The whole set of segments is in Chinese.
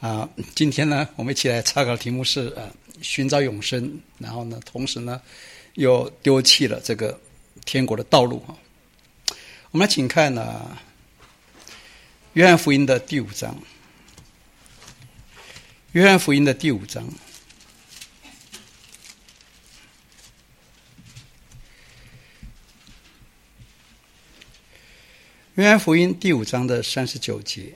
今天呢，我们一起来查考的题目是寻找永生，然后呢，同时呢，又丢弃了这个天国的道路。我们来请看约翰福音的第5章。约翰福音的第5章。约翰福音第5章的39节，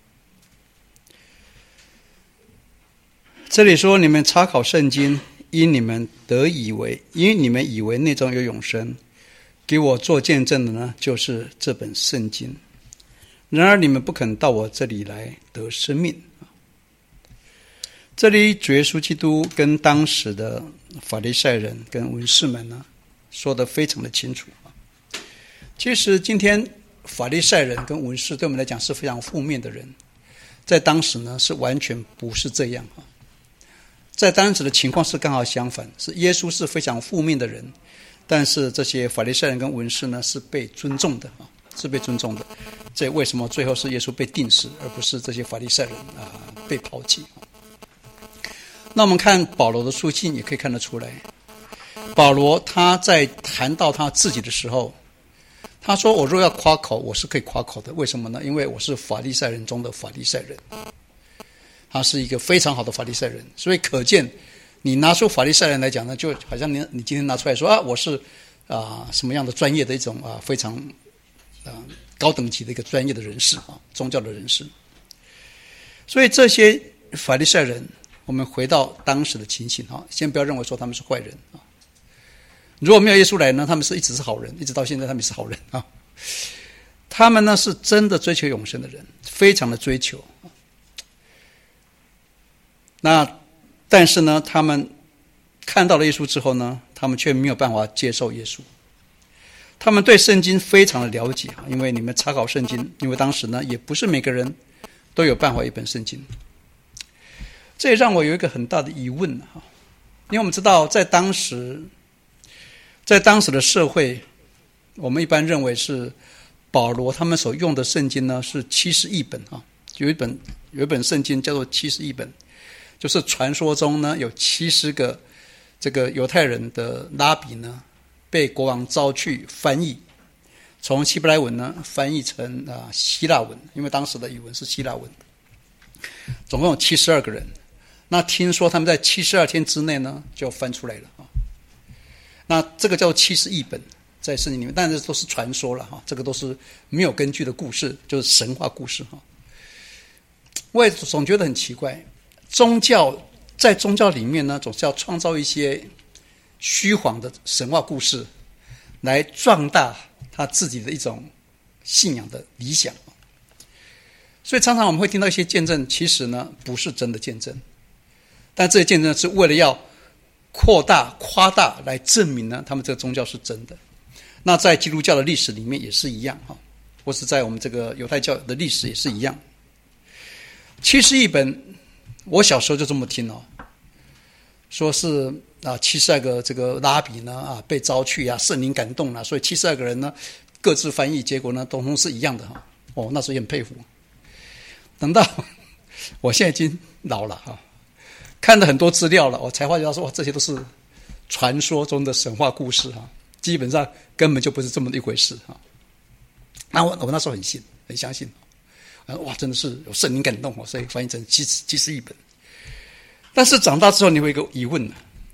这里说：你们查考圣经，因你们以为内中有永生，给我做见证的呢，就是这本圣经。然而你们不肯到我这里来得生命。这里主耶稣基督跟当时的法利赛人跟文士们呢，说得非常的清楚。其实今天法利赛人跟文士对我们来讲是非常负面的人，在当时呢是完全不是这样。在当时的情况是刚好相反，是耶稣是非常负面的人，但是这些法利赛人跟文士呢是被尊重的，是被尊重的。这为什么最后是耶稣被钉死，而不是这些法利赛人被抛弃？那我们看保罗的书信也可以看得出来，保罗他在谈到他自己的时候，他说：我若要夸口，我是可以夸口的。为什么呢？因为我是法利赛人中的法利赛人，他是一个非常好的法利赛人。所以可见你拿出法利赛人来讲呢，就好像你今天拿出来说我是什么样的专业的一种非常高等级的一个专业的人士宗教的人士。所以这些法利赛人，我们回到当时的情形先不要认为说他们是坏人如果没有耶稣来呢，他们是一直是好人，一直到现在他们是好人他们呢是真的追求永生的人，非常的追求。但是呢，他们看到了耶稣之后呢，他们却没有办法接受耶稣。他们对圣经非常的了解，因为你们查考圣经，因为当时呢也不是每个人都有办法一本圣经。这也让我有一个很大的疑问因为我们知道在当时的社会，我们一般认为是保罗他们所用的圣经呢是70译本有一本圣经叫做70译本，就是传说中呢有70个这个犹太人的拉比呢被国王召去翻译，从希伯来文呢翻译成希腊文，因为当时的语文是希腊文，总共有72个人。那听说他们在72天之内呢就翻出来了那这个叫70译本在圣经里面，但是都是传说了这个都是没有根据的故事，就是神话故事我也总觉得很奇怪，在宗教里面呢总是要创造一些虚晃的神话故事来壮大他自己的一种信仰的理想。所以常常我们会听到一些见证，其实呢不是真的见证，但这些见证是为了要扩大夸大来证明呢他们这个宗教是真的。那在基督教的历史里面也是一样或是在我们这个犹太教的历史也是一样。70译本我小时候就这么听说是72个这个拉比呢被召去圣灵感动所以72个人呢各自翻译，结果呢统统是一样的那时候也很佩服。等到我现在已经老了看了很多资料了，我才发觉到说这些都是传说中的神话故事基本上根本就不是这么一回事那我那时候很相信真的是有圣灵感动所以翻译成70译本。但是长大之后你会有一个疑问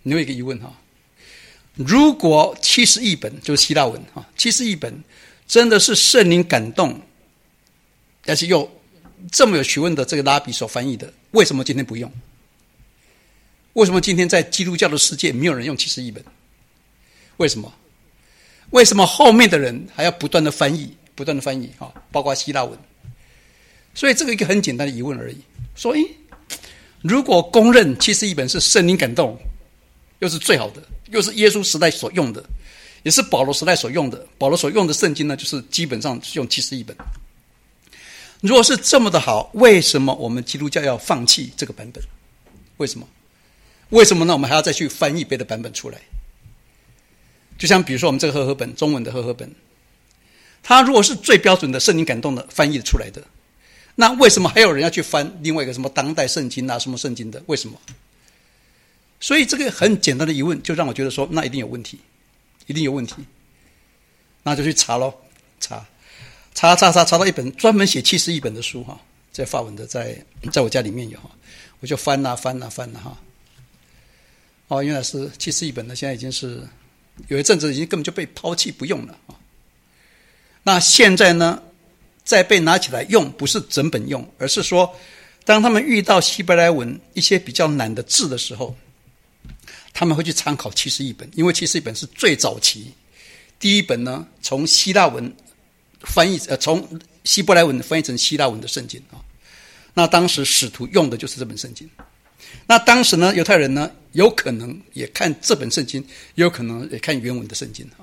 如果70译本就是希腊文70译本真的是圣灵感动，而且又这么有学问的这个拉比所翻译的，为什么今天不用？为什么今天在基督教的世界没有人用70译本？为什么？为什么后面的人还要不断的翻译包括希腊文？所以这个一个很简单的疑问而已，说如果公认70译本是圣灵感动，又是最好的，又是耶稣时代所用的，也是保罗时代所用的，保罗所用的圣经呢就是基本上用70译本。如果是这么的好，为什么我们基督教要放弃这个版本？为什么呢？我们还要再去翻译别的版本出来？就像比如说我们这个和合本，中文的和合本，它如果是最标准的圣灵感动的翻译出来的， 那为什么还有人要去翻另外一个什么当代圣经啊，什么圣经的？为什么？所以这个很简单的疑问，就让我觉得说，那一定有问题，一定有问题。那就去查咯，查到一本专门写70译本的书哈，在法文的，在我家里面有哈，我就翻啊哈。哦，原来是70译本的，现在已经是有一阵子已经根本就被抛弃不用了啊。那现在呢，再被拿起来用，不是整本用，而是说，当他们遇到希伯来文一些比较难的字的时候，他们会去参考70译本，因为70译本是最早期第一本呢，从希腊文翻译从希伯来文翻译成希腊文的圣经啊。那当时使徒用的就是这本圣经。那当时呢，犹太人呢，有可能也看这本圣经，也有可能也看原文的圣经啊。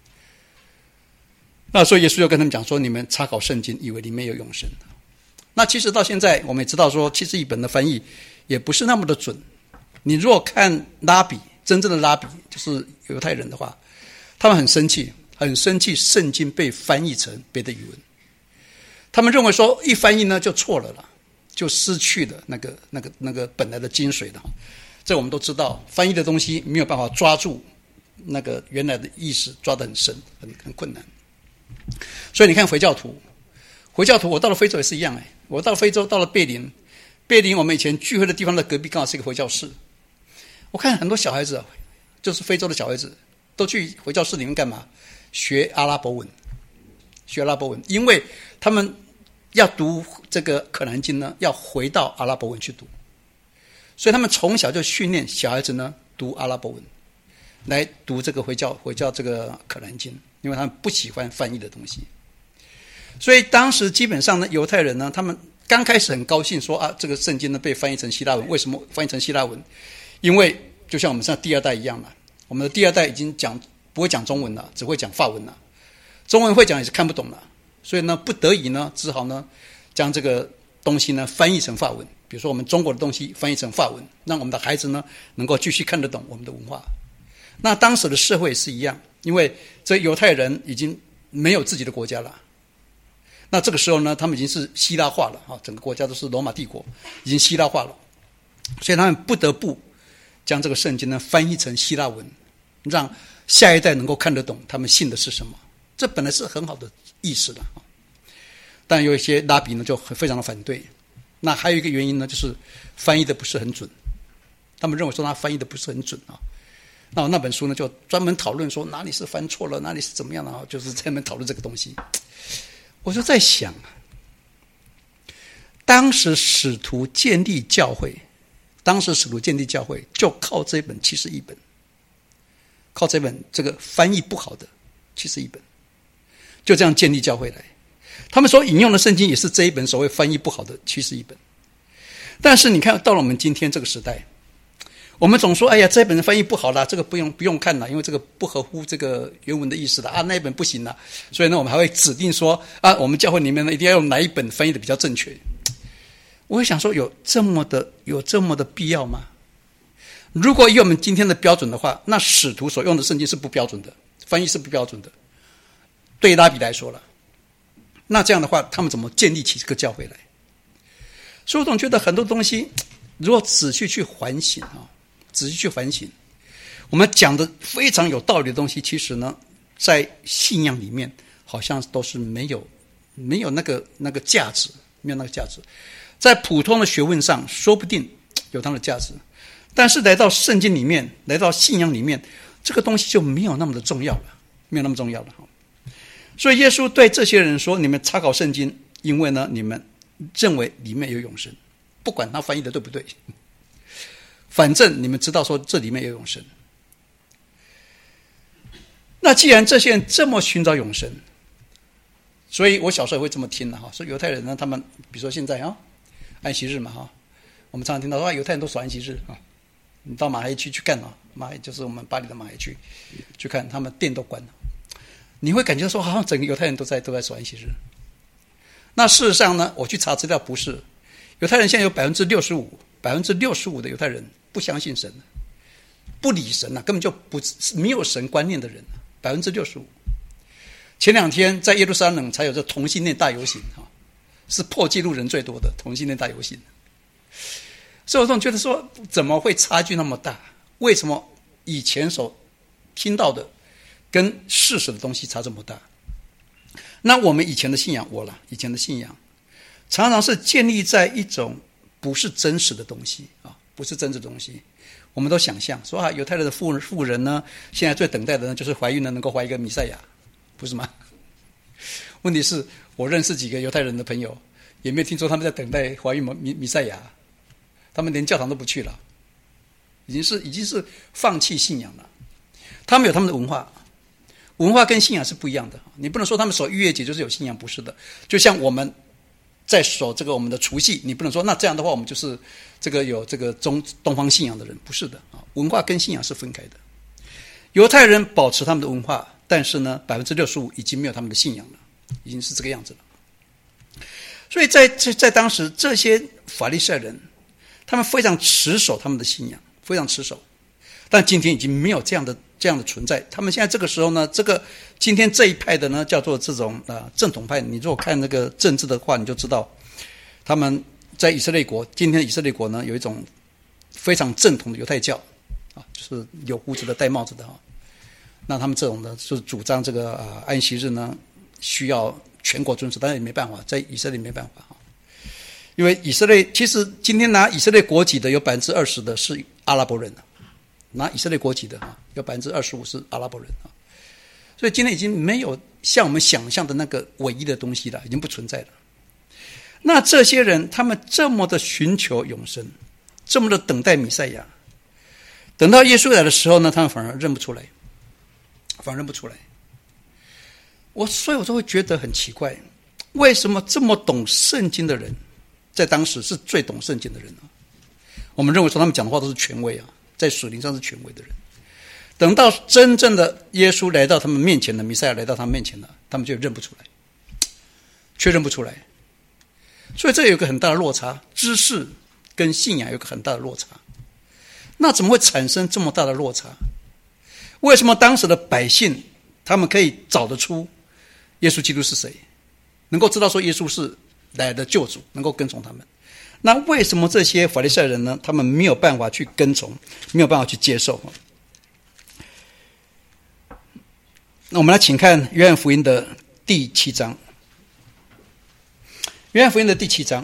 那所以耶稣就跟他们讲说：“你们查考圣经，以为里面有永生。”那其实到现在，我们也知道说，70译本的翻译也不是那么的准。你如果看拉比，真正的拉比就是犹太人的话，他们很生气，圣经被翻译成别的语文。他们认为说，一翻译呢就错了啦，就失去了那个本来的精髓了。这我们都知道，翻译的东西没有办法抓住那个原来的意思，抓得很深，很困难。所以你看回教徒，我到了非洲也是一样我到了非洲，到了贝林，我们以前聚会的地方的隔壁刚好是一个回教室。我看很多小孩子，就是非洲的小孩子，都去回教室里面干嘛？学阿拉伯文，因为他们要读这个可兰经呢，要回到阿拉伯文去读，所以他们从小就训练小孩子呢读阿拉伯文，来读这个回教这个可兰经，因为他们不喜欢翻译的东西。所以当时基本上呢，犹太人呢，他们刚开始很高兴说啊，这个圣经呢被翻译成希腊文。为什么翻译成希腊文？因为就像我们现在第二代一样了，我们的第二代已经不会讲中文了，只会讲法文了，中文会讲也是看不懂了，所以呢，不得已呢，只好呢将这个东西呢翻译成法文。比如说我们中国的东西翻译成法文，让我们的孩子呢能够继续看得懂我们的文化。那当时的社会也是一样，因为这犹太人已经没有自己的国家了。那这个时候呢，他们已经是希腊化了啊，整个国家都是罗马帝国，已经希腊化了，所以他们不得不将这个圣经呢翻译成希腊文，让下一代能够看得懂他们信的是什么。这本来是很好的意思的，但有一些拉比呢就非常的反对。那还有一个原因呢，就是翻译的不是很准，他们认为说他翻译的不是很准啊。那我那本书呢就专门讨论说哪里是翻错了，哪里是怎么样的，就是专门讨论这个东西。我就在想，当时使徒建立教会就靠这本70译本，靠这本这个翻译不好的70译本，就这样建立教会来。他们所引用的圣经也是这一本所谓翻译不好的70译本。但是你看到了我们今天这个时代，我们总说哎呀，这本翻译不好啦，这个不用看啦，因为这个不合乎这个原文的意思啦，那一本不行啦。所以呢，我们还会指定说我们教会里面呢一定要用哪一本翻译的比较正确。我会想说，有这么的必要吗？如果以我们今天的标准的话，那使徒所用的圣经是不标准的，翻译是不标准的。对拉比来说了，那这样的话，他们怎么建立起这个教会来？所以我总觉得很多东西，如果仔细去反省，我们讲的非常有道理的东西，其实呢，在信仰里面好像都是没有那个价值，没有那个价值。在普通的学问上，说不定有它的价值，但是来到圣经里面，来到信仰里面，这个东西就没有那么的重要了，没有那么重要了。所以耶稣对这些人说：“你们查考圣经，因为呢，你们认为里面有永生，不管他翻译的对不对，反正你们知道说这里面有永生。那既然这些人这么寻找永生，所以我小时候也会这么听的哈，说犹太人呢，他们比如说现在安息日嘛哈，我们常常听到说犹太人都守安息日啊。你到马来区去看马来就是我们巴黎的马来区去看，他们店都关了，你会感觉说好像整个犹太人都在守安息日。那事实上呢，我去查资料不是，犹太人现在有65%的犹太人不相信神，不理神根本就没有神观念的人，65%。前2天在耶路撒冷才有这同性恋大游行是破纪录人最多的同性恋大游行。所以我总觉得说，怎么会差距那么大？为什么以前所听到的跟事实的东西差这么大？那我们以前的信仰，以前的信仰常常是建立在一种不是真实的东西啊，不是真实的东西。我们都想象说啊，犹太人的妇人呢，现在最等待的呢，就是怀孕呢能够怀一个弥赛亚，不是吗？问题是我认识几个犹太人的朋友，也没有听说他们在等待怀孕弥赛亚，他们连教堂都不去了，已经是放弃信仰了。他们有他们的文化，文化跟信仰是不一样的。你不能说他们守逾越节就是有信仰，不是的。就像我们在守这个我们的除夕，你不能说那这样的话我们就是这个有这个东方信仰的人，不是的啊。文化跟信仰是分开的。犹太人保持他们的文化，但是呢，65%已经没有他们的信仰了，已经是这个样子了。所以在当时，这些法利赛人，他们非常持守他们的信仰，非常持守。但今天已经没有这样的存在。他们现在这个时候呢，今天这一派的呢，叫做这种正统派。你如果看那个政治的话，你就知道，他们在以色列国，今天以色列国呢，有一种非常正统的犹太教啊，就是有胡子的、戴帽子的啊。那他们这种呢，就是主张这个安息日呢，需要全国遵守，但是也没办法，在以色列没办法啊，因为以色列其实今天拿以色列国籍的有20%的是阿拉伯人啊，拿以色列国籍的有25%是阿拉伯人啊，所以今天已经没有像我们想象的那个唯一的东西了，已经不存在了。那这些人他们这么的寻求永生，这么的等待弥赛亚，等到耶稣来的时候呢，他们反而认不出来，所以我就会觉得很奇怪，为什么这么懂圣经的人，在当时是最懂圣经的人呢？我们认为说他们讲的话都是权威啊，在属灵上是权威的人。等到真正的耶稣来到他们面前了，弥赛亚来到他们面前了，他们就认不出来，却认不出来。所以这有一个很大的落差，知识跟信仰有一个很大的落差。那怎么会产生这么大的落差？为什么当时的百姓他们可以找得出耶稣基督是谁，能够知道说耶稣是来的救主，能够跟从他们？那为什么这些法利赛人呢，他们没有办法去跟从，没有办法去接受？那我们来请看约翰福音的第7章。约翰福音的第7章，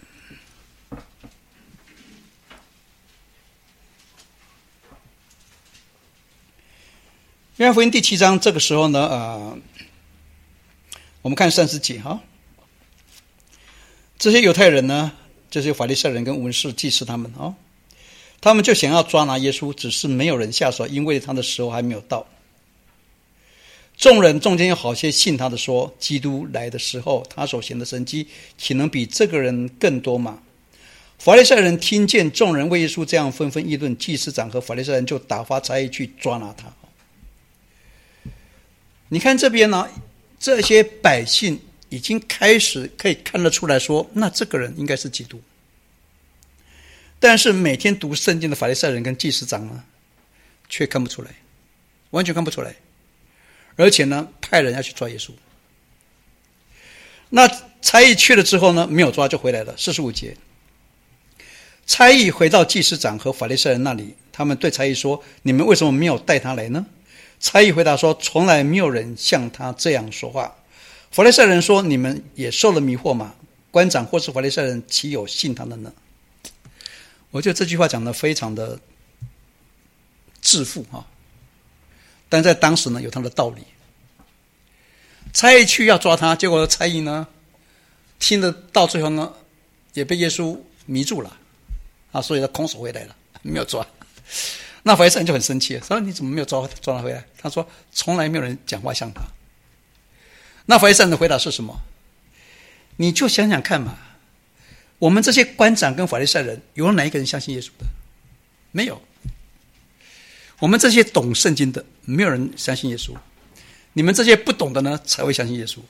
约翰福音第7章，这个时候呢，我们看30节哈。这些犹太人呢，这些法利赛人跟文士祭司他们啊，他们就想要抓拿耶稣，只是没有人下手，因为他的时候还没有到。众人中间有好些信他的说，基督来的时候，他所行的神迹岂能比这个人更多吗？法利赛人听见众人为耶稣这样纷纷议论，祭司长和法利赛人就打发差役去抓拿他。你看这边呢，这些百姓已经开始可以看得出来说，那这个人应该是基督。但是每天读圣经的法利赛人跟祭司长呢，却看不出来，完全看不出来。而且呢，派人要去抓耶稣。那差役去了之后呢，没有抓就回来了。45节，差役回到祭司长和法利赛人那里，他们对差役说：“你们为什么没有带他来呢？”差役回答说：“从来没有人像他这样说话。”法利赛人说：“你们也受了迷惑吗？官长或是法利赛人岂有信他的呢？”我觉得这句话讲得非常的自负啊。但在当时呢，有他的道理。差役去要抓他，结果差役呢，听得到最后呢，也被耶稣迷住了啊，所以他空手回来了，没有抓。那法利赛人就很生气，说：“你怎么没有抓他回来？”他说：“从来没有人讲话像他。”那法利赛人的回答是什么？你就想想看嘛，我们这些官长跟法利赛人，有哪一个人相信耶稣的？没有。我们这些懂圣经的，没有人相信耶稣。你们这些不懂的呢，才会相信耶稣。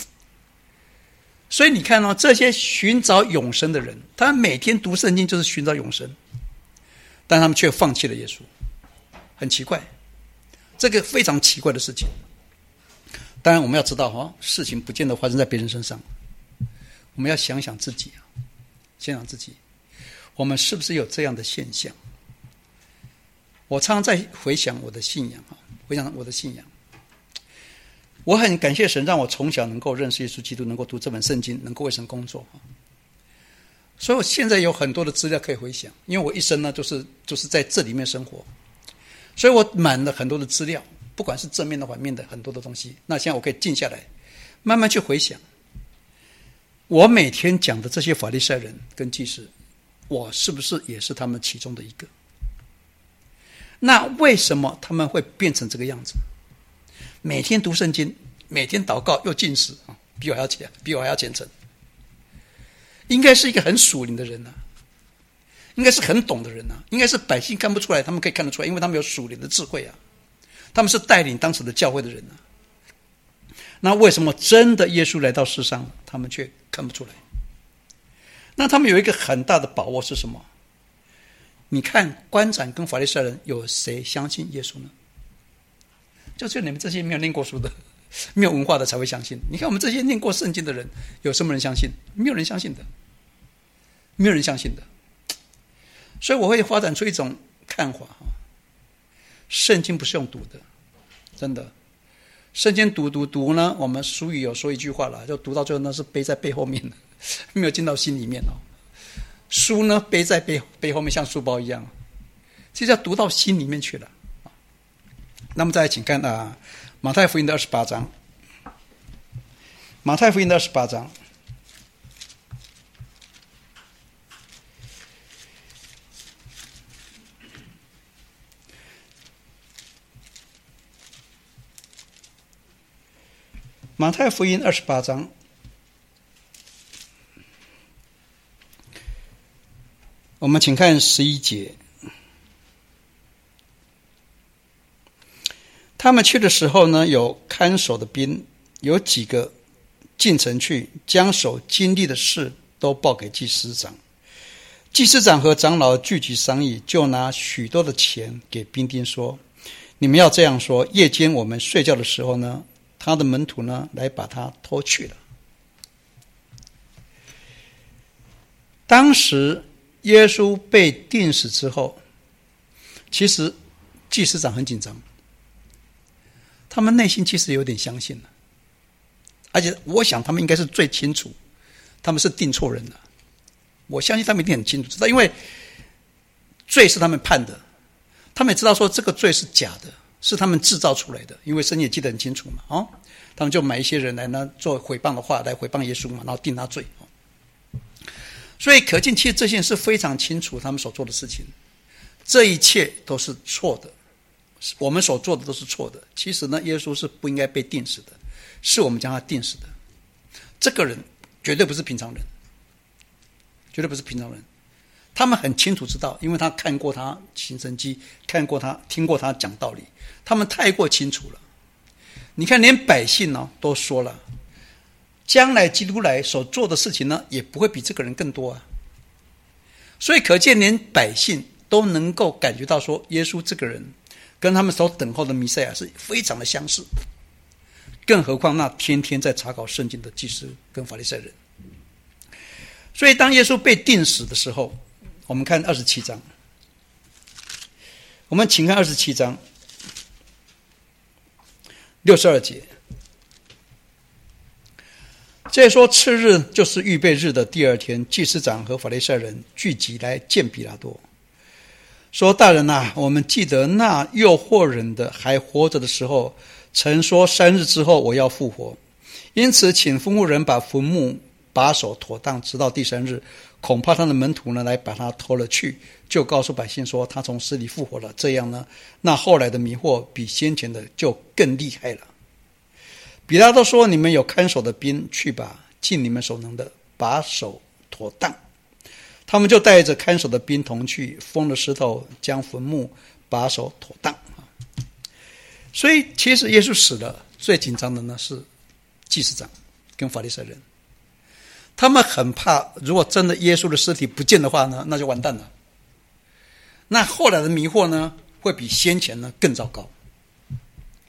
所以你看哦，这些寻找永生的人，他们每天读圣经就是寻找永生，但他们却放弃了耶稣，很奇怪，这个非常奇怪的事情。当然我们要知道事情不见得发生在别人身上， 我们要想想自己，想想自己，我们是不是有这样的现象？我常常在回想我的信仰，回想我的信仰。我很感谢神让我从小能够认识耶稣基督，能够读这本圣经，能够为神工作。所以我现在有很多的资料可以回想，因为我一生呢就是在这里面生活，所以我满了很多的资料，不管是正面的反面的很多的东西。那现在我可以静下来慢慢去回想，我每天讲的这些法利赛人跟祭司，我是不是也是他们其中的一个？那为什么他们会变成这个样子？每天读圣经，每天祷告又禁食，比我还要虔诚，应该是一个很属灵的人，应该是很懂的人，应该是百姓看不出来，他们可以看得出来，因为他们有属灵的智慧，他们是带领当时的教会的人。那为什么真的耶稣来到世上，他们却看不出来？那他们有一个很大的把握是什么？你看官长跟法利赛人有谁相信耶稣呢？就只有你们这些没有念过书的、没有文化的才会相信。你看我们这些念过圣经的人，有什么人相信？没有人相信的，没有人相信的。所以我会发展出一种看法，圣经不是用读的，真的。圣经读呢，我们俗语有说一句话了，就读到最后呢是背在背后面的，没有进到心里面。书呢背在背后面，像书包一样，这要读到心里面去了。那么再来请看马太福音的28章，马太福音的28章。马太福音28章，我们请看11节。他们去的时候呢，有看守的兵，有几个进城去，将所经历的事都报给祭司长。祭司长和长老聚集商议，就拿许多的钱给兵丁说：“你们要这样说，夜间我们睡觉的时候呢，他的门徒呢来把他偷去了。”当时耶稣被钉死之后，其实祭司长很紧张，他们内心其实有点相信了，而且我想他们应该是最清楚他们是定错人了。我相信他们一定很清楚知道，因为罪是他们判的，他们也知道说这个罪是假的，是他们制造出来的，因为圣经也记得很清楚嘛。他们就买一些人来呢做毁谤的话来毁谤耶稣嘛，然后定他罪。所以可见其实这些人是非常清楚他们所做的事情，这一切都是错的，我们所做的都是错的。其实呢，耶稣是不应该被钉死的，是我们将他钉死的。这个人绝对不是平常人，绝对不是平常人。他们很清楚知道，因为他看过他行神迹，看过他，听过他讲道理，他们太过清楚了。你看连百姓呢都说了，将来基督来所做的事情呢也不会比这个人更多啊。所以可见连百姓都能够感觉到说，耶稣这个人跟他们所等候的弥赛亚是非常的相似，更何况那天天在查考圣经的祭司跟法利赛人。所以当耶稣被钉死的时候，我们看27章，我们请看27章62节。这说次日就是预备日的第二天，祭司长和法利赛人聚集来见比拉多，说：“大人啊，我们记得那诱惑人的还活着的时候，曾说3日之后我要复活，因此请吩咐人把坟墓把守妥当，直到第3日。恐怕他的门徒呢来把他偷了去，就告诉百姓说他从死里复活了。这样呢，那后来的迷惑比先前的就更厉害了。”比拉多说：“你们有看守的兵，去吧，尽你们所能的把守妥当。”他们就带着看守的兵同去，封了石头，将坟墓把守妥当。所以其实耶稣死了，最紧张的呢是祭司长跟法利赛人，他们很怕，如果真的耶稣的尸体不见的话呢，那就完蛋了。那后来的迷惑呢，会比先前呢更糟糕。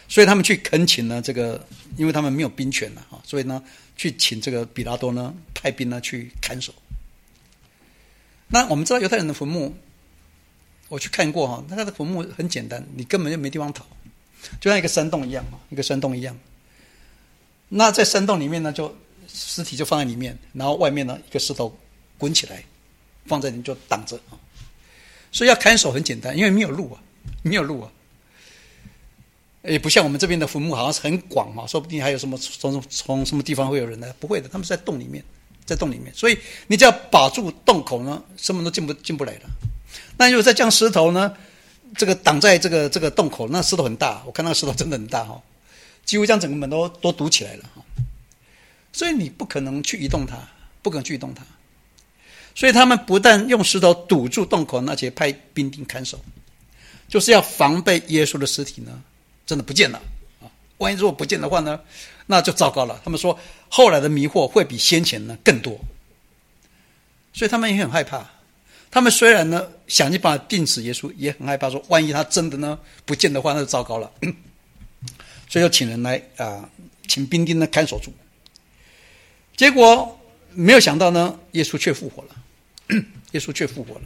所以他们去恳请呢，这个因为他们没有兵权了啊，所以呢去请这个比拉多呢派兵呢去看守。那我们知道犹太人的坟墓，我去看过哈，他的坟墓很简单，你根本就没地方逃，就像一个山洞一样嘛，一个山洞一样。那在山洞里面呢，就尸体就放在里面，然后外面呢一个石头滚起来，放在里面就挡着啊。所以要看守很简单，因为没有路啊，没有路啊。也不像我们这边的坟墓好像是很广嘛，说不定还有什么从什么地方会有人来，不会的，他们是在洞里面，在洞里面，所以你只要把住洞口呢，什么都进不来了。那如果再将石头呢，这个挡在这个洞口，那石头很大，我看那个石头真的很大哈，几乎将整个门都堵起来了哈，所以你不可能去移动它，不可能去移动它。所以他们不但用石头堵住洞口，而且派兵丁看守，就是要防备耶稣的尸体呢真的不见了啊！万一如果不见的话呢，那就糟糕了。他们说后来的迷惑会比先前呢更多，所以他们也很害怕。他们虽然呢想尽办法钉死耶稣，也很害怕说万一他真的呢不见的话，那就糟糕了。所以就请人来请兵丁呢看守住。结果没有想到呢，耶稣却复活了。耶稣却复活了。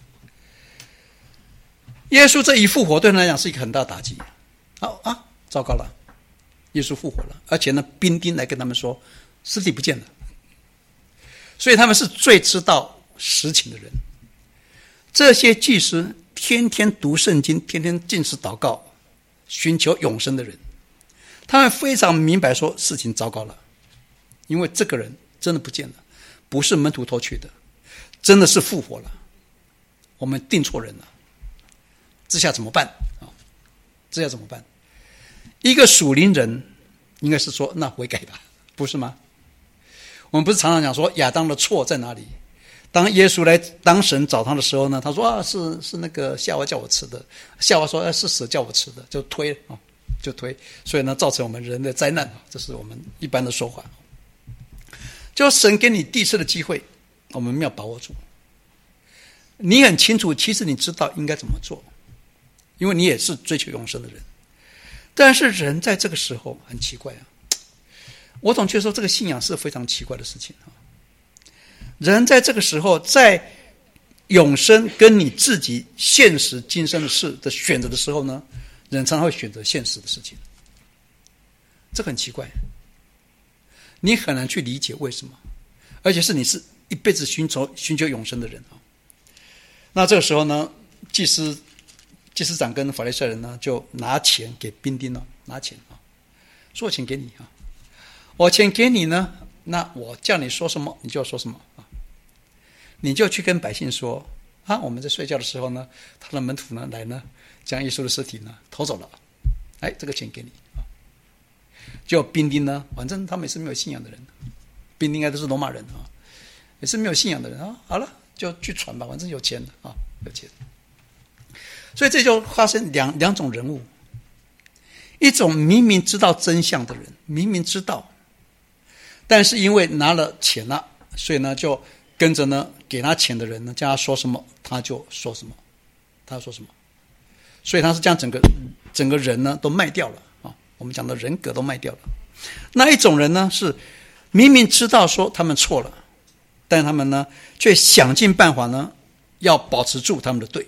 耶稣这一复活对他来讲是一个很大的打击。糟糕了，耶稣复活了，而且呢，兵丁来跟他们说，尸体不见了。所以他们是最知道实情的人。这些祭司天天读圣经，天天禁食祷告，寻求永生的人，他们非常明白说事情糟糕了，因为这个人真的不见了，不是门徒偷去的，真的是复活了。我们定错人了，这下怎么办啊？这下怎么办？一个属灵人应该是说，那悔改吧，不是吗？我们不是常常讲说亚当的错在哪里？当耶稣来当神找他的时候呢，他说是那个夏娃叫我吃的，夏娃说是蛇叫我吃的，就推，所以呢造成我们人的灾难，这是我们一般的说法。就神给你第一次的机会，我们要把握住。你很清楚，其实你知道应该怎么做，因为你也是追求永生的人。但是人在这个时候很奇怪啊，我总觉得说这个信仰是非常奇怪的事情啊。人在这个时候，在永生跟你自己现实今生的事的选择的时候呢，人常常会选择现实的事情，这很奇怪，你很难去理解为什么，而且是你是一辈子寻求永生的人啊。那这个时候呢，祭司长跟法利赛人呢，就拿钱给兵丁了，拿钱啊，说我钱给你啊，我钱给你呢，那我叫你说什么你就要说什么啊，你就去跟百姓说啊，我们在睡觉的时候呢，他的门徒呢来呢，将耶稣的尸体呢偷走了，这个钱给你啊。就兵丁呢，反正他们也是没有信仰的人，兵丁应该都是罗马人啊，也是没有信仰的人啊。好了，就去传吧，反正有钱的啊，有钱。所以这就发生两种人物，一种明明知道真相的人，明明知道，但是因为拿了钱了，所以呢就跟着呢给他钱的人呢，叫他说什么他就说什么，他说什么，所以他是将整个人呢都卖掉了啊，我们讲的人格都卖掉了。那一种人呢是明明知道说他们错了，但他们呢却想尽办法呢要保持住他们的对。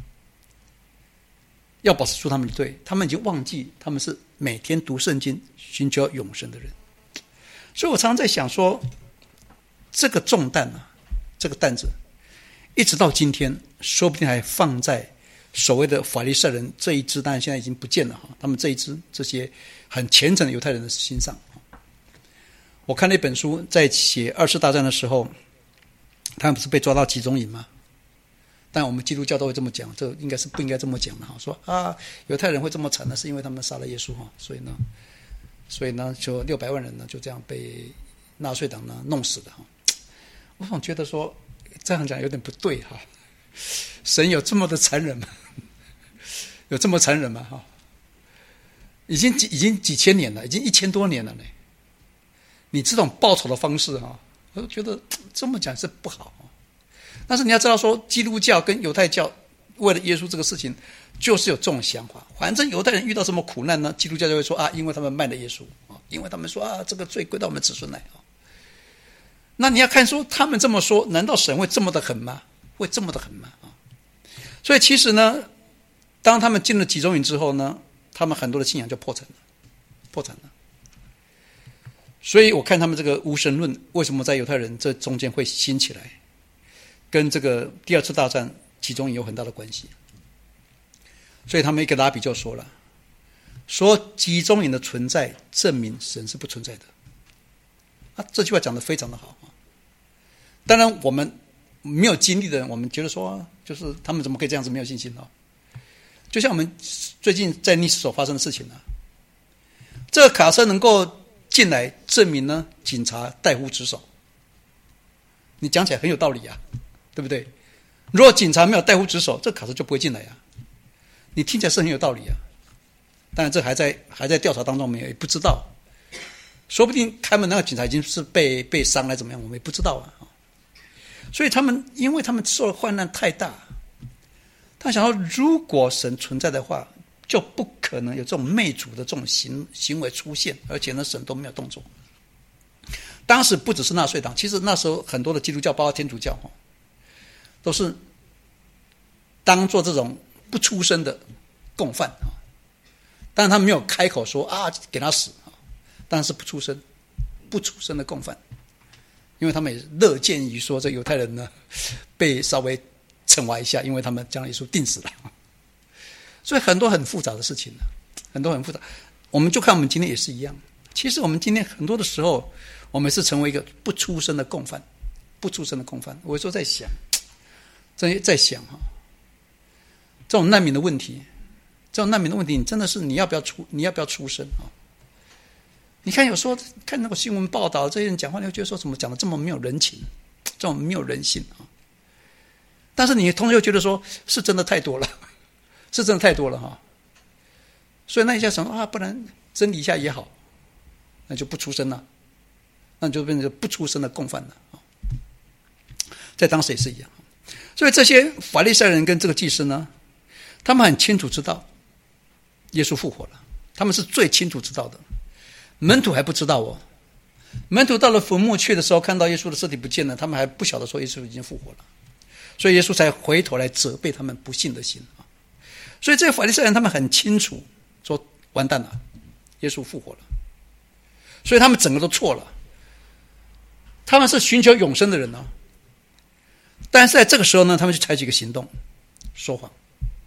要保持住他们的对，他们已经忘记他们是每天读圣经寻求永生的人。所以我常常在想说，这个重担啊，这个担子一直到今天说不定还放在所谓的法利赛人这一支，当然现在已经不见了哈，他们这一支这些很虔诚的犹太人的心上。我看那本书在写二次大战的时候，他们不是被抓到集中营吗？但我们基督教都会这么讲，这应该是不应该这么讲的哈。说犹太人会这么惨呢，是因为他们杀了耶稣哈，所以呢，就600万人呢就这样被纳粹党呢弄死了哈。我总觉得说这样讲有点不对哈，神有这么的残忍吗？有这么残忍吗？哈，已经几千年了，已经1000多年了呢。你这种报仇的方式哈，我觉得这么讲是不好。但是你要知道说，基督教跟犹太教为了耶稣这个事情， 就是有这种想法。反正犹太人遇到什么苦难呢，基督教就会说啊，因为他们卖了耶稣啊，因为他们说啊，这个罪归到我们子孙来啊。那你要看说他们这么说，难道神会这么的狠吗？会这么的狠吗？啊，所以其实呢，当他们进了集中营之后呢，他们很多的信仰就破产了。所以我看他们这个无神论为什么在犹太人这中间会兴起来，跟这个第二次大战集中营有很大的关系。所以他们一个拉比就说了，说集中营的存在证明神是不存在的。啊，这句话讲得非常的好。当然我们没有经历的人，我们觉得说就是他们怎么可以这样子没有信心呢？就像我们最近在尼斯所发生的事情呢，这个卡车能够进来，证明呢警察怠忽职守。你讲起来很有道理啊，对不对？如果警察没有怠忽职守，这卡车就不会进来啊。你听起来是很有道理啊，当然这还在调查当中，我们也不知道，说不定开门那个警察已经是被伤了怎么样，我们也不知道啊。所以因为他们受的患难太大，他想到如果神存在的话，就不可能有这种媚主的这种行为出现，而且呢神都没有动作。当时不只是纳粹党，其实那时候很多的基督教包括天主教都是当做这种不出声的共犯啊，当然他们没有开口说啊给他死啊，但是不出声的共犯，因为他们也乐见于说这犹太人呢被稍微惩罚一下，因为他们将耶稣钉死了。所以很多很复杂的事情很多很复杂。我们就看我们今天也是一样，其实我们今天很多的时候，我们是成为一个不出声的共犯。我有时候在想这种难民的问题，你真的是你要不要出声啊？你看有时候看那个新闻报道，这些人讲话，你会觉得说怎么讲的这么没有人情，这种没有人性啊？但是你同时又觉得说是真的太多了，哈。所以那一下想啊，不然真理一下也好，那就不出声了，那就变成不出声的共犯了啊。在当时也是一样，所以这些法利赛人跟这个祭司呢，他们很清楚知道耶稣复活了，他们是最清楚知道的。门徒还不知道哦，门徒到了坟墓去的时候，看到耶稣的尸体不见了，他们还不晓得说耶稣已经复活了，所以耶稣才回头来责备他们不信的心啊。所以这些法利赛人他们很清楚说完蛋了，耶稣复活了，所以他们整个都错了。他们是寻求永生的人呢，但是在这个时候呢，他们就采取一个行动，说谎。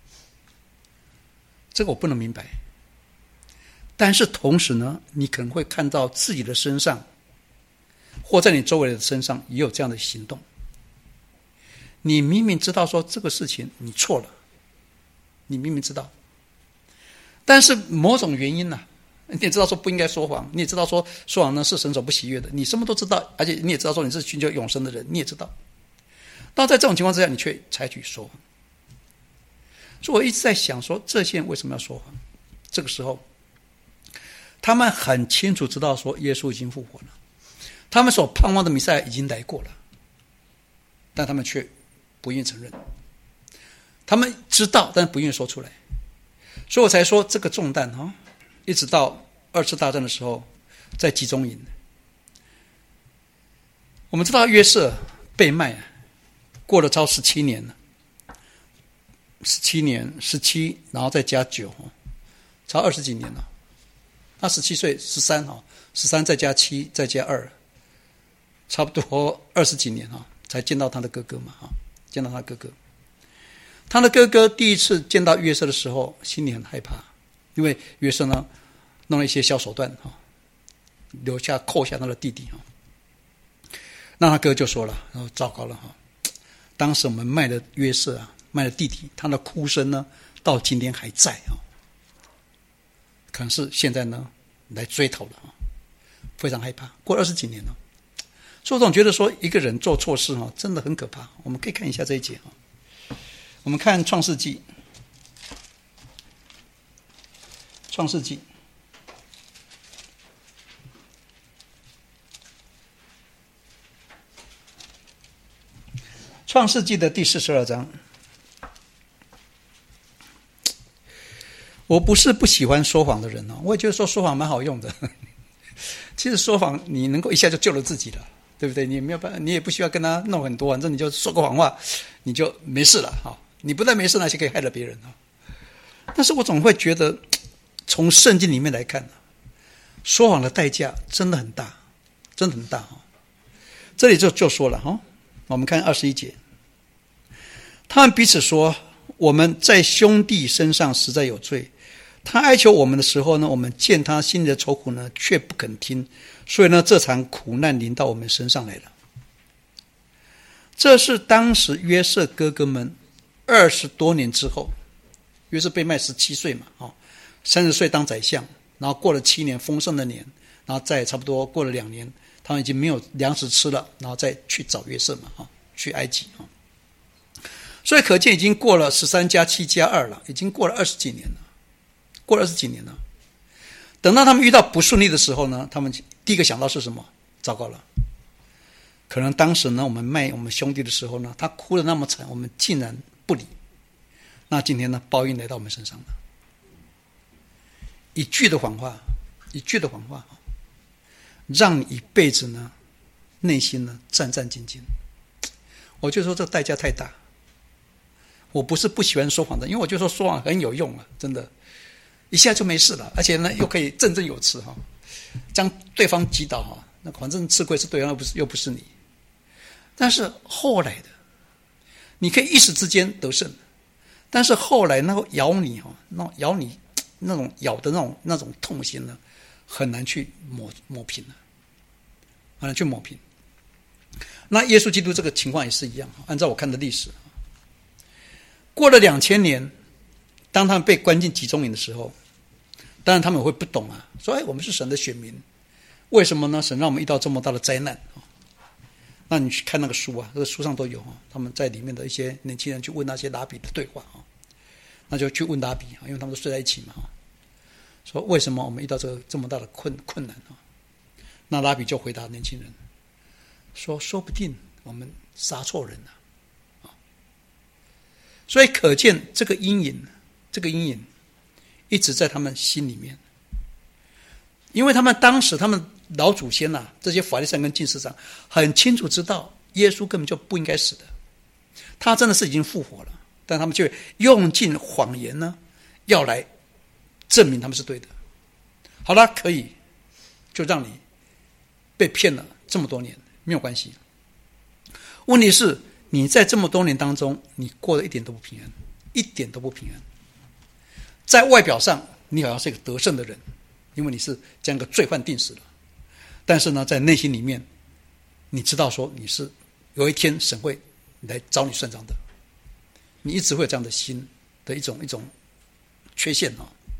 这个我不能明白。但是同时呢，你可能会看到自己的身上，或在你周围的身上也有这样的行动。你明明知道说这个事情你错了，你明明知道，但是某种原因呢，你也知道说不应该说谎，你也知道说说谎呢是神所不喜悦的，你什么都知道，而且你也知道说你是寻求永生的人，你也知道。但在这种情况之下，你却采取说谎。所以我一直在想说，这些人为什么要说谎？这个时候他们很清楚知道说耶稣已经复活了，他们所盼望的弥赛亚已经来过了，但他们却不愿意承认。他们知道，但不愿意说出来。所以我才说这个重担一直到二次大战的时候，在集中营，我们知道约瑟被卖过了超17年了，17年17，然后再加9，超20几年了。他17岁13再加7再加2，差不多20几年才见到他的哥哥嘛，见到他哥哥。他的哥哥第一次见到约瑟的时候，心里很害怕，因为约瑟呢弄了一些小手段扣下他的弟弟那他哥就说了，糟糕了当时我们卖了约瑟卖了弟弟，他的哭声呢到今天还在可是现在呢来追讨了非常害怕。过了20几年了，所以我总觉得说一个人做错事真的很可怕。我们可以看一下这一节我们看创世纪，创世纪的第42章。 我不是不喜欢说谎的人我也觉得说谎蛮好用的。其实说谎你能够一下就救了自己了，对不对？你没有办法，你也不需要跟他弄很多，反正你就说个谎话，你就没事了你不但没事，而且可以害了别人但是我总会觉得，从圣经里面来看说谎的代价真的很大，真的很大这里就说了我们看21节，他们彼此说，我们在兄弟身上实在有罪。他哀求我们的时候呢，我们见他心里的愁苦呢，却不肯听，所以呢，这场苦难临到我们身上来了。这是当时约瑟哥哥们20多年之后，约瑟被卖17岁嘛，30岁当宰相，然后过了7年丰盛的年，然后再差不多过了2年，他们已经没有粮食吃了，然后再去找约瑟嘛去埃及所以可见已经过了13+7+2了，已经过了20几年了。等到他们遇到不顺利的时候呢，他们第一个想到是什么？糟糕了，可能当时呢我们卖我们兄弟的时候呢，他哭得那么惨，我们竟然不理，那今天呢报应来到我们身上了。一句的谎话让你一辈子呢内心呢战战兢兢。我就说这个代价太大。我不是不喜欢说谎的，因为我就说说谎很有用真的一下就没事了，而且呢又可以振振有词将对方击倒那反正吃亏是对方，又不是你。但是后来的你可以一时之间得胜，但是后来那个咬你那种咬的那种痛心呢，很难去抹平了，很难去抹平。那耶稣基督这个情况也是一样，按照我看的历史，过了2000年，当他们被关进集中营的时候，当然他们会不懂说我们是神的选民，为什么呢？神让我们遇到这么大的灾难那你去看那个书这个书上都有他们在里面的一些年轻人去问那些拉比的对话那就去问拉比因为他们都睡在一起嘛说为什么我们遇到这么大的困难那拉比就回答年轻人说不定我们杀错人了所以可见这个阴影一直在他们心里面，因为他们当时他们老祖先这些法利赛人跟祭司长很清楚知道耶稣根本就不应该死的，他真的是已经复活了，但他们却用尽谎言呢，要来证明他们是对的。好了，可以就让你被骗了这么多年，没有关系。问题是你在这么多年当中，你过得一点都不平安，一点都不平安。在外表上你好像是一个得胜的人，因为你是这样一个罪犯定死了，但是呢在内心里面你知道说你是有一天神会来找你算账的，你一直会有这样的心的一种缺陷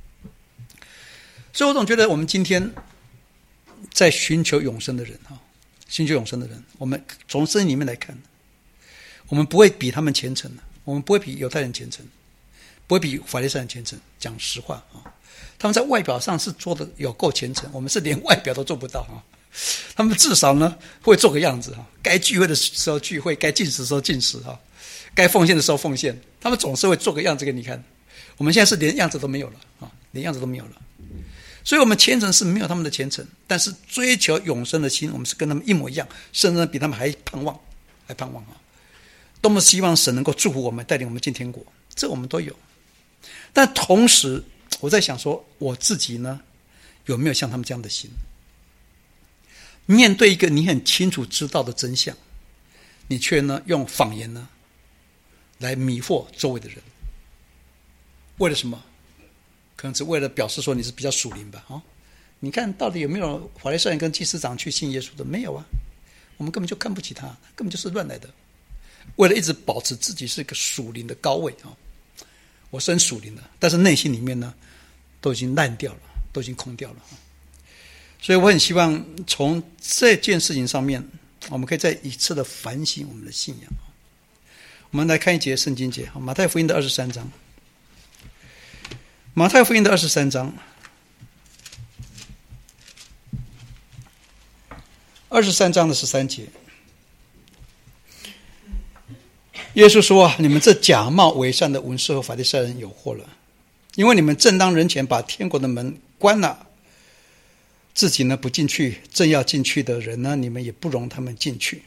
所以我总觉得我们今天在寻求永生的人我们从圣经里面来看，我们不会比他们虔诚我们不会比犹太人虔诚，不会比法利赛人虔诚。讲实话他们在外表上是做的有够虔诚，我们是连外表都做不到他们至少呢会做个样子该聚会的时候聚会，该禁食的时候禁食该奉献的时候奉献，他们总是会做个样子给你看。我们现在是连样子都没有了连样子都没有了。所以我们虔诚是没有他们的虔诚，但是追求永生的心我们是跟他们一模一样，甚至比他们还盼望多么希望神能够祝福我们，带领我们进天国，这我们都有。但同时我在想说我自己呢有没有像他们这样的心，面对一个你很清楚知道的真相，你却呢用谎言呢来迷惑周围的人，为了什么？可能只为了表示说你是比较属灵吧你看到底有没有法利赛人跟祭司长去信耶稣的？没有我们根本就看不起他，根本就是乱来的，为了一直保持自己是一个属灵的高位我是很属灵的，但是内心里面呢都已经烂掉了，都已经空掉了所以我很希望从这件事情上面我们可以再一次的反省我们的信仰我们来看一节圣经节，马太福音的23章。马太福音的23章，23章的13节，耶稣说你们这假冒伪善的文士和法利赛人有祸了， 因为你们正当人前把天国的门关了，自己呢不进去，正要进去的人呢，你们也不容他们进去。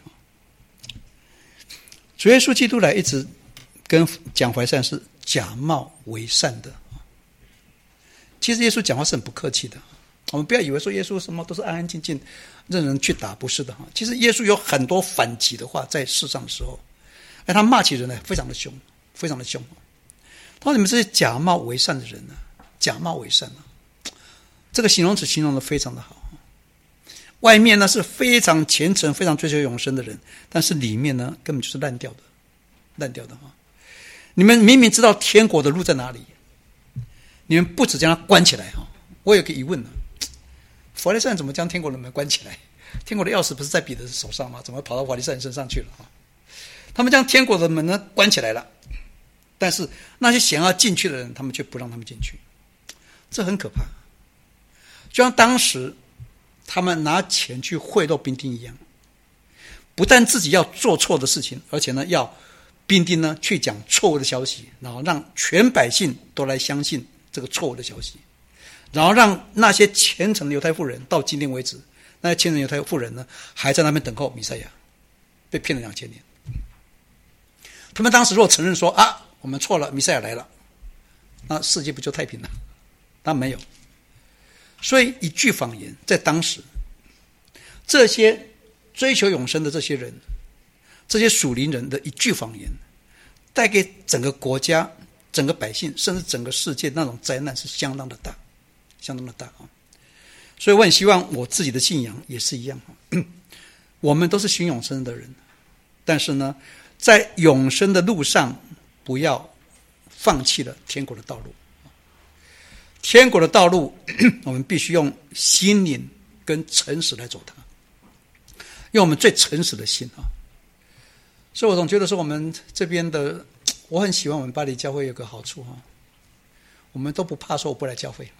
主耶稣基督来一直跟讲怀善是假冒为善的。其实耶稣讲话是很不客气的，我们不要以为说耶稣什么都是安安静静任人去打，不是的。其实耶稣有很多反击的话在世上的时候，他骂起人来非常的凶，非常的凶。他说你们这些假冒为善的人呢，假冒为善啊，这个形容词形容的非常的好。外面呢是非常虔诚非常追求永生的人，但是里面呢根本就是烂掉的，烂掉的。你们明明知道天国的路在哪里，你们不只将它关起来。我有个疑问呢，法利赛人怎么将天国的门关起来？天国的钥匙不是在彼得的手上吗？怎么跑到法利赛人身上去了？他们将天国的门呢关起来了，但是那些想要进去的人，他们却不让他们进去，这很可怕。就像当时他们拿钱去贿赂兵丁一样，不但自己要做错的事情，而且呢要兵丁呢去讲错误的消息，然后让全百姓都来相信这个错误的消息，然后让那些虔诚的犹太妇人到今天为止，那些虔诚的犹太妇人呢还在那边等候弥赛亚，被骗了2000年。他们当时若承认说我们错了，弥赛亚来了，那世界不就太平了？但没有。所以一句谎言在当时，这些追求永生的这些人，这些属灵人的一句谎言，带给整个国家整个百姓甚至整个世界那种灾难是相当的大，相当的大。所以我很希望我自己的信仰也是一样，我们都是寻永生的人，但是呢在永生的路上不要放弃了天国的道路。天国的道路我们必须用心灵跟诚实来走它，用我们最诚实的心。所以我总觉得说我们这边的，我很喜欢我们巴黎教会有个好处，我们都不怕说我不来教会。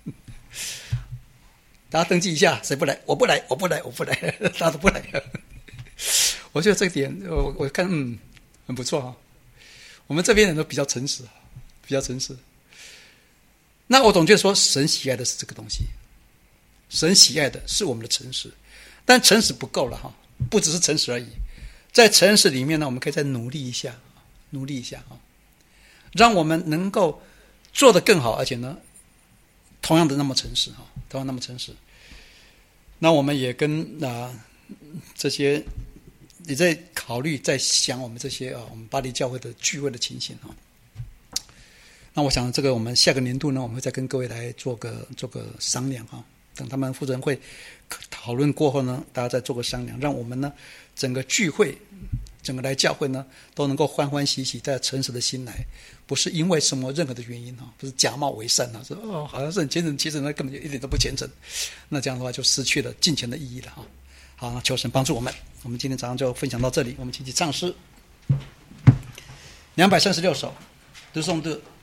大家登记一下，谁不来？我不来，我不来，我不来，大家都不来。我觉得这点我看很不错。我们这边人都比较诚实，比较诚实。那我总觉得说神喜爱的是这个东西，神喜爱的是我们的诚实，但诚实不够了，不只是诚实而已。在诚实里面呢，我们可以再努力一下，努力一下，让我们能够做得更好，而且呢同样的那么诚实，同样那么诚实。那我们也跟这些也在考虑，在想我们这些我们巴黎教会的聚会的情形。那我想这个我们下个年度呢，我们会再跟各位来做个商量。等他们负责人会讨论过后呢，大家再做个商量，让我们呢整个聚会整个来教会呢都能够欢欢喜喜带着诚实的心来，不是因为什么任何的原因，不是假冒为善，说好像是很虔诚，其实呢根本就一点都不虔诚，那这样的话就失去了敬虔的意义了。好，那求神帮助我们。我们今天早上就分享到这里，我们一起唱诗236首，读诵的